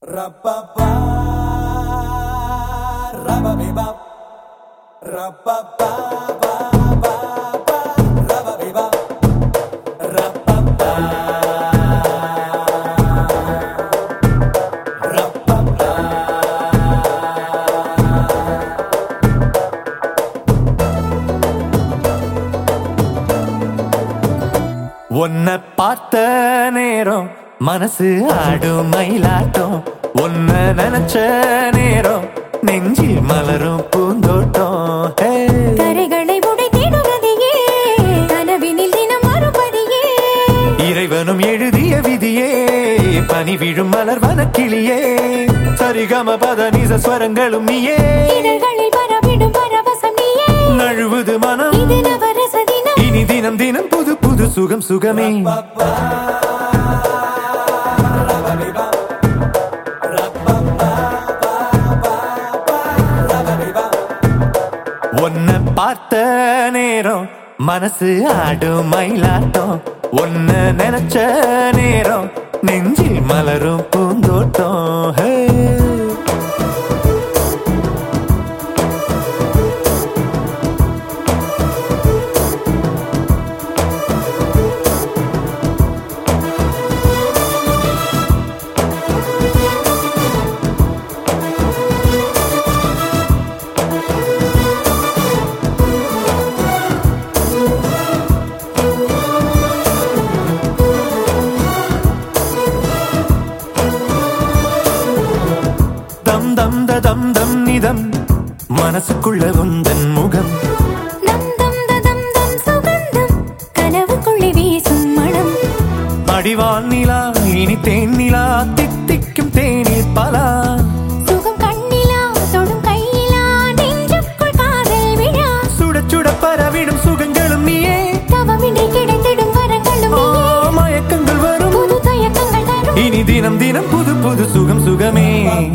Ra-ba-ba, ra-ba-be-bop, ra-ba-ba, ba-ba-ba, ra-ba-be-bop, ra-ba-ba, ra-ba-ba. உன்னை பார்த்த நேரம் மனசு ஆடும் மயிலாட்டம், உன்னை நினைச்ச நேரம் நெஞ்சில் மலரும் பூந்தோட்டம். கரைகளை உடைத்திடுவதையே கனவினில் தினம் மறுபடியே, இறைவனும் எழுதிய விதியே பனி விழும் மலர் வனக்கிளியே, சரிகம பத நிச ஸ்வரங்களும் நீயே, இதழ்களில் பரவிடும் பரவசம் நீயே, நழுவுது மனம் இது நவரச தினம், இனி தினம் தினம் புது புது சுகம் சுகமே. உன்னை பார்த்த நேரம் மனசு ஆடும் மயிலாட்டம், உன்னை நினைச்ச நேரம் நெஞ்சில் மலரும் பூந்தோட்டம். தம் தம் தம் தம் நிதம் மனசுக்குள்ள உந்தன் முகம், தம் தம் தம் தம் சுகந்தம் கனவுக்குள்ளே வீசும் மனம், அடிவான் நிலா இனி தேன் நிலா தித்திக்கும் தேனில் பலா, சுகம் கண்ணிலா தொடும் கையிலா நெஞ்சுக்குள் காதல் விழா, சுட சுட பரவிடும் சுகங்களும் நீயே, தவமின்றி கிடைத்திடும் வரங்களும் நீயே, மயக்கங்கள் வரும் புது தயக்கங்கள் தரும், இனி தினம் தினம் புது புது சுகம் சுகமே.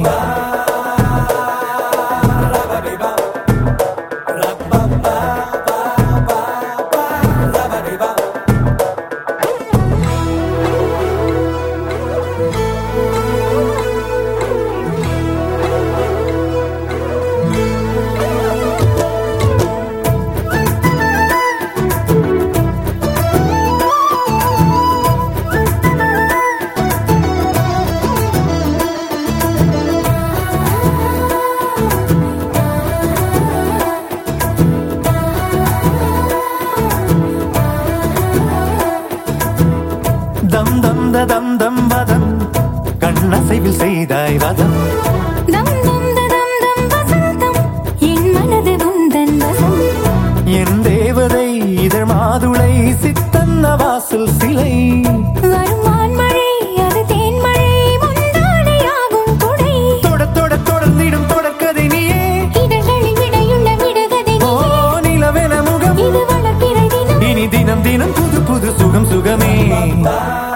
தம் தம் தம் தம் வதம் கண்ணசைவில் செய்தாய் வதம், தம் தம் தம் தம் வசந்தம் என் மனது உந்தன் வசம், என் தேவதை இதழ் மாதுளை சித்தன்ன வாசல் சிலை, வரும் வான்மழை அது தேன்மழை முந்தானையாகும் குடை, தொட தொட தொடர்ந்திடும் தொடர்கதை நீயே, இதழ்களில் விடையுள்ள விடுகதை ஓ நீயே, நிலவென முகம் இது வளர்ப்பிறை தினம், இனி தினம் தினம் புது புது சுகம் சுகமே.